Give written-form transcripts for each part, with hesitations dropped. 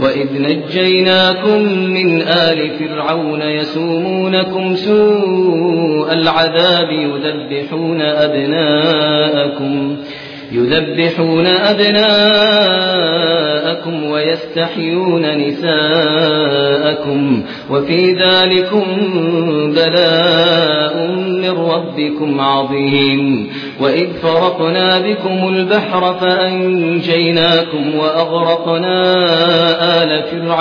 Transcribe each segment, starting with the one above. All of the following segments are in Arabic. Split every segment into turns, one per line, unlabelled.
وإذ نجيناكم من آل فرعون يسومونكم سوء العذاب يذبحون أبناءكم ويستحيون نساءكم وفي ذلكم بلاء من ربكم عظيم. وإذ فرقنا بكم البحر فأنجيناكم وأغرقنا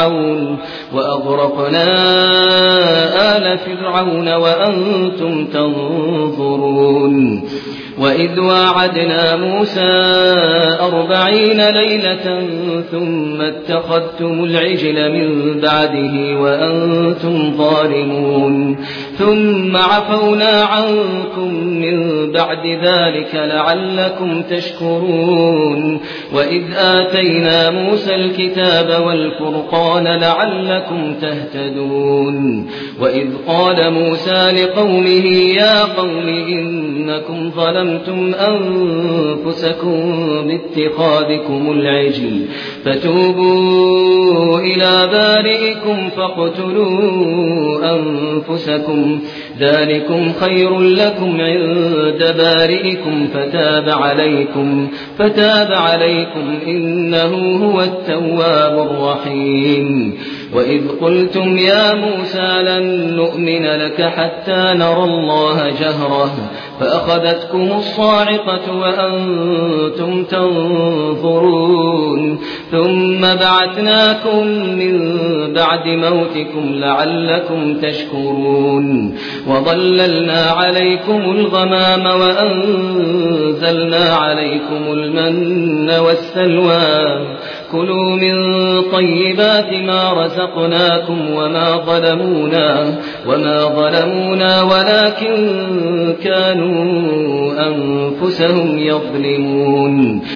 آل فرعون وأنتم تنظرون. وإذ واعدنا موسى 40 ليلة ثم اتخذتم العجل من بعده وأنتم ظالمون ثم عفونا عنكم من بعد ذلك لعلكم تشكرون. وإذ آتينا موسى الكتاب والفرقان لعلكم تهتدون. وإذ قال موسى لقومه يا قوم إنكم ظلمتم أنفسكم باتخاذكم العجل فتوبوا إلى بارئكم فاقتلوا أنفسكم ذلكم خير لكم عند بارئكم فتاب عليكم إنه هو التواب الرحيم. وإذ قلتم يا موسى لن نؤمن لك حتى نرى الله جهرة فأخذتكم الصاعقة وأنتم تنظرون ثم بعثناكم من بعد موتكم لعلكم تشكرون. وظللنا عليكم الغمام وأنزلنا عليكم المن والسلوى كلوا من طيبات ما رزقناكم وما ظلمونا ولكن كانوا أنفسهم يظلمون.